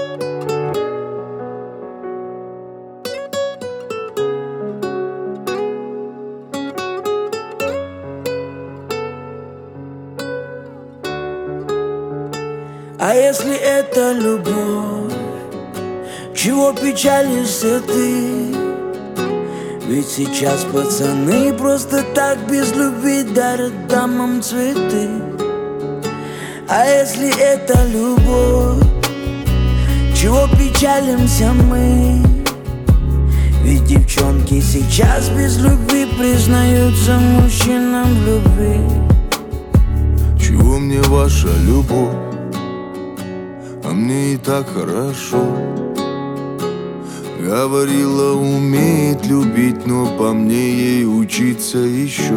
А если это любовь, чего печалишься ты? Ведь сейчас пацаны просто так без любви дарят дамам цветы. А если это любовь, чего печалимся мы? Ведь девчонки сейчас без любви признаются мужчинам в любви. Чего мне ваша любовь? А мне и так хорошо. Говорила, умеет любить, но по мне ей учиться еще.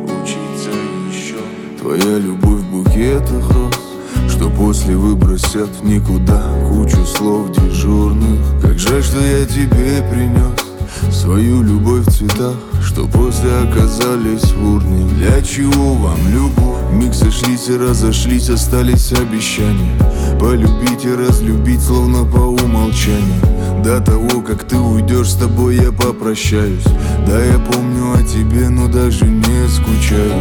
Твоя любовь в букетах роз, что после выбросят в никуда кучу слов дежурных. Как жаль, что я тебе принес свою любовь в цветах, что после оказались в урне. Для чего вам любовь? Миг сошлись и разошлись, остались обещания полюбить и разлюбить, словно по умолчанию. До того, как ты уйдешь, с тобой я попрощаюсь. Да, я помню о тебе, но даже не скучаю.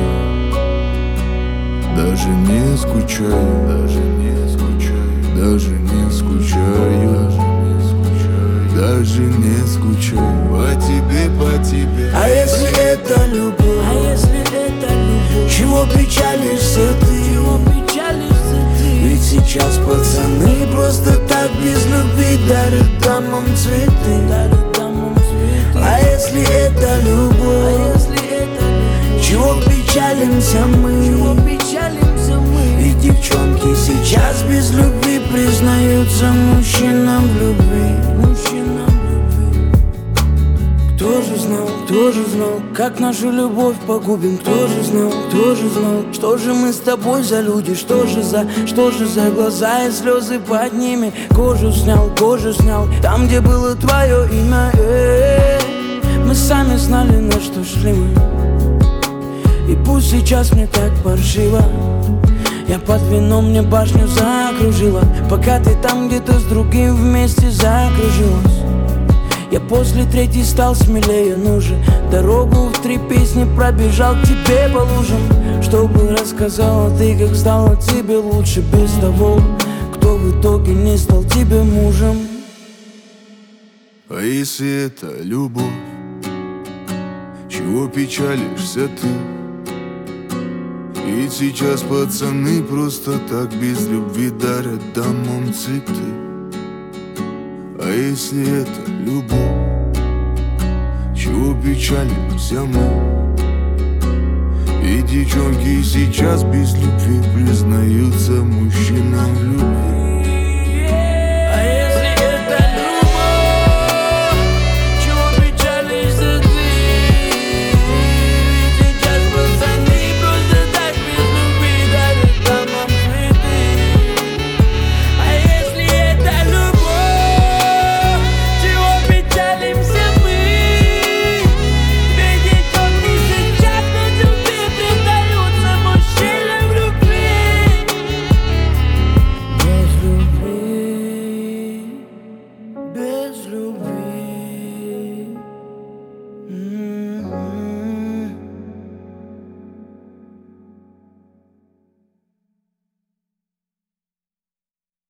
Даже не скучаю, даже не скучаю, даже не скучаю, даже не скучаю по тебе, по тебе. А если это любовь, чего печалишься ты? Ведь сейчас пацаны просто так без любви дарят дамам цветы. А если это любовь, чего печалимся мы? Ведь девчонки сейчас без любви признаются мужчинам в любви. Кто же знал, как нашу любовь погубим? Кто же знал, что же мы с тобой за люди? Что же за глаза и слезы под ними? Кожу снял, там, где было твое имя. Мы сами знали, на что шли мы. И пусть сейчас мне так паршиво, я под вином, мне башню закружила, пока ты там где-то с другим вместе закружилась. Я после третьей стал смелее, ну же, дорогу в 3 песни пробежал к тебе по лужам, чтобы рассказала ты, как стало тебе лучше без того, кто в итоге не стал тебе мужем. А если это любовь, чего печалишься ты? Ведь сейчас пацаны просто так без любви дарят дамам цветы. А если это любовь, чего печалимся мы? Ведь девчонки сейчас без любви признаются